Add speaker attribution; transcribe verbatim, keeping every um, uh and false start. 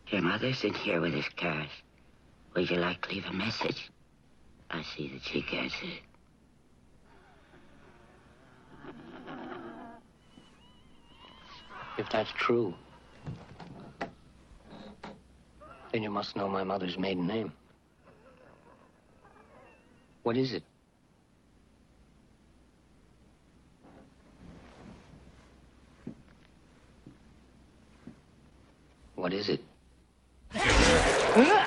Speaker 1: Your mother's in here with his card. Would you like to leave a message? I'll see that she gets it.
Speaker 2: If that's true, then you must know my mother's maiden name. What is it? What is it?